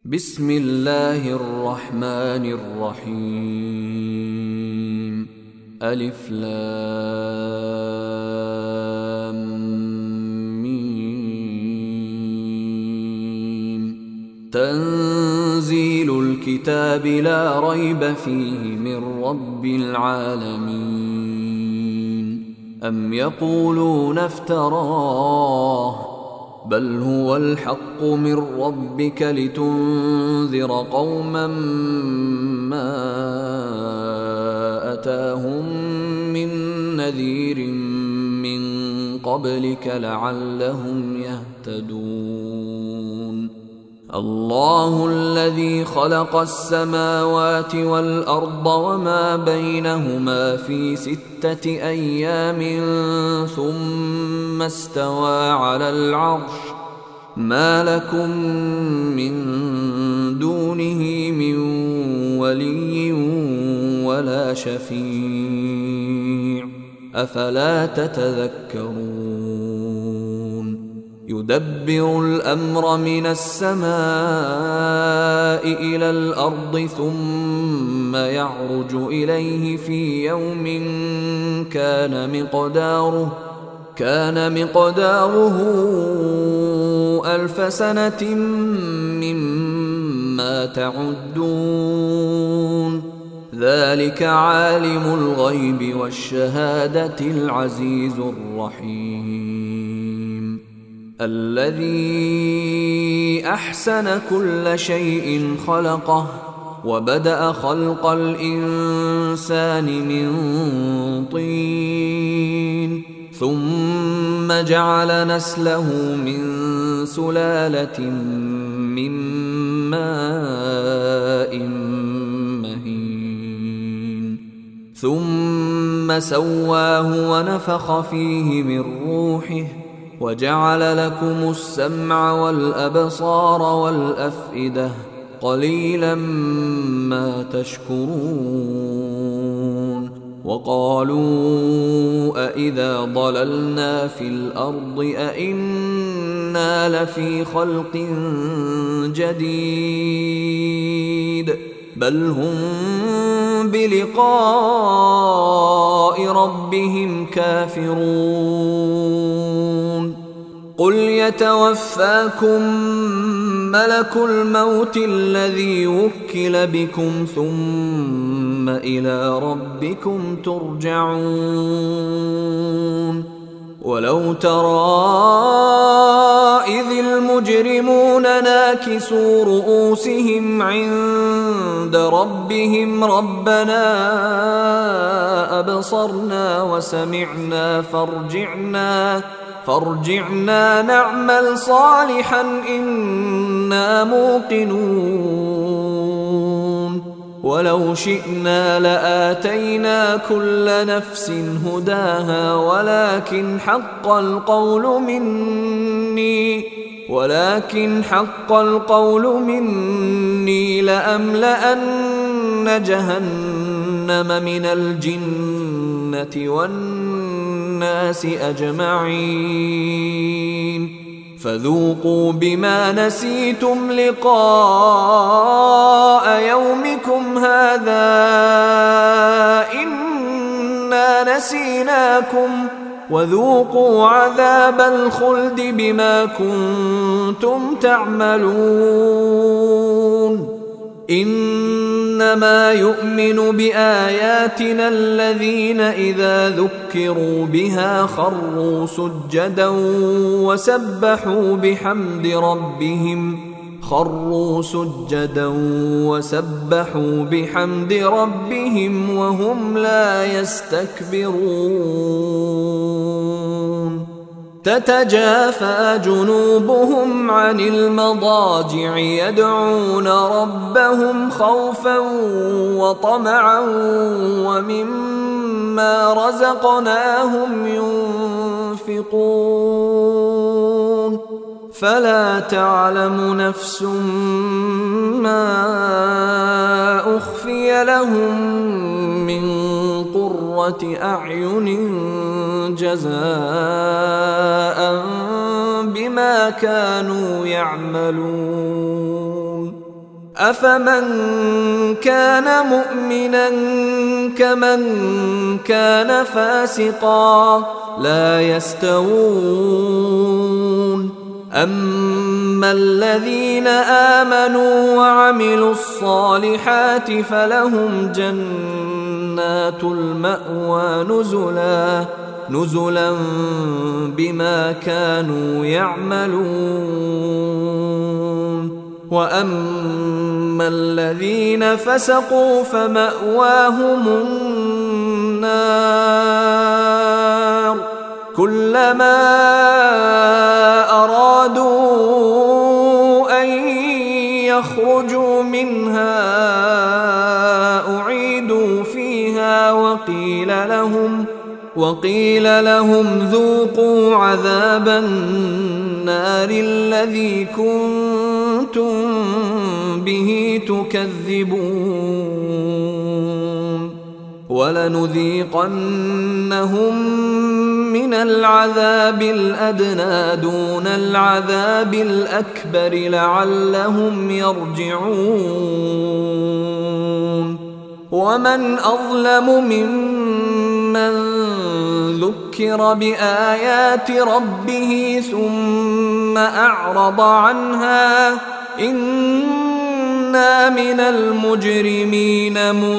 بسم الله الرحمن الرحيم. ألف لام ميم. تنزيل الكتاب لا ريب فيه من رب العالمين. أم يقولون افتراه بل هو الحق من ربك لتنذر قوما ما أتاهم من نذير من قبلك لعلهم يهتدون. الله الذي خلق السماوات والأرض وما بينهما في 6 أيام ثم استوى على العرش. ما لكم من دونه من ولي ولا شفيع أفلا تتذكرون. يدبر الأمر من السماء إلى الأرض ثم يعرج إليه في يوم كان مقداره 1000 سنة مما تعدون. ذلك عالم الغيب والشهادة العزيز الرحيم. الذي أحسن كل شيء خلقه وبدأ خلق الإنسان من طين ثم جعل نسله من سلالة من ماء مهين ثم سواه ونفخ فيه من روحه وجعل لكم السمع والأبصار والأفئدة قليلا ما تشكرون. وقالوا أإذا ضللنا في الأرض أإنا لفي خلق جديد بل هم بلقاء ربهم كافرون. قل يتوفاكم ملك الموت الذي وكل بكم ثم إلى ربكم ترجعون. ولو ترى إذ المجرمون ناكسوا رؤوسهم عند ربهم ربنا أبصرنا وسمعنا فارجعنا نعمل صالحا إنا موقنون. ولو شئنا لآتينا كل نفس هداها ولكن حق القول مني لأملأن جهنم من الجنة والناس أجمعين. فذوقوا بما نسيتم لقاء يومكم هذا إنا نسيناكم وذوقوا عذاب الخلد بما كنتم تعملون. إنما يؤمن بآياتنا الذين إذا ذكروا بها خروا سجدا وسبحوا بحمد ربهم وهم لا يستكبرون. تتجافى جنوبهم عن المضاجع يدعون ربهم خوفا وطمعا ومما رزقناهم ينفقون. فلا تعلم نفس ما أخفي لهم من قرة أعين جزاء بما كانوا يعملون. أفمن كان مؤمنا كمن كان فاسقا لا يستوون أما الذين آمنوا وعملوا الصالحات فلهم جنات المأوى نزلا بما كانوا يعملون وأما الذين فسقوا فمأواهم النار كلما أرادوا أن يخرجوا منها أعيدوا فيها وقيل لهم ذوقوا عذاب النار الذي كنتم به تكذبون ولنذيقنهم من العذاب الأدنى دون العذاب الأكبر لعلهم يرجعون ومن أظلم ممن ذكر بآيات ربه ثم أعرض عنها إنا من المجرمين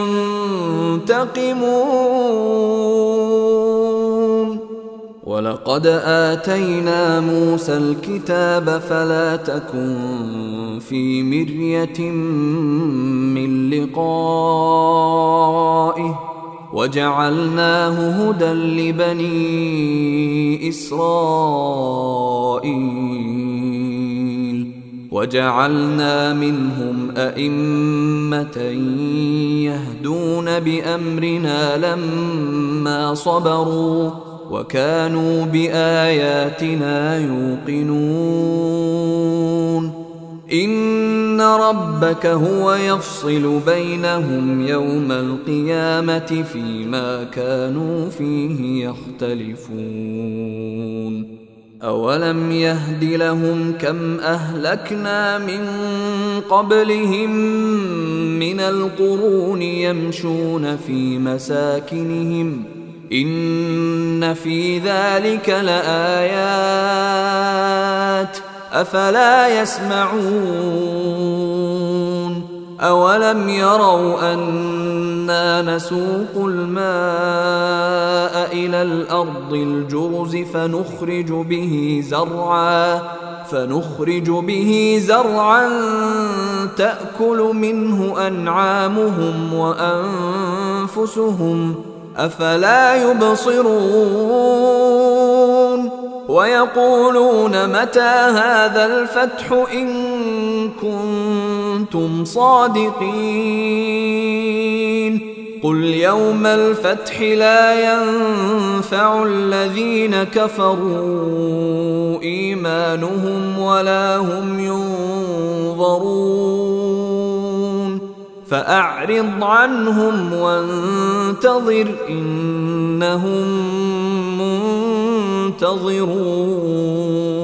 منتقمون ولقد آتينا موسى الكتاب فلا تكن في مرية من لقائه وجعلناه هدى لبني إسرائيل وجعلنا منهم أئمة يهدون بأمرنا لما صبروا وكانوا بآياتنا يوقنون إن ربك هو يفصل بينهم يوم القيامة فيما كانوا فيه يختلفون أولم يهد لهم كم أهلكنا من قبلهم من القرون يمشون في مساكنهم إن في ذلك لآيات أفلا يسمعون أولم يروا أنا نسوق الماء إلى الأرض الجرز فنخرج به زرعا تأكل منه أنعامهم وأنفسهم أفلا يبصرون ويقولون متى هذا الفتح إن كنتم صادقين قل يوم الفتح لا ينفع الذين كفروا إيمانهم ولا هم ينظرون فأعرض عنهم وانتظر إنهم منتظرون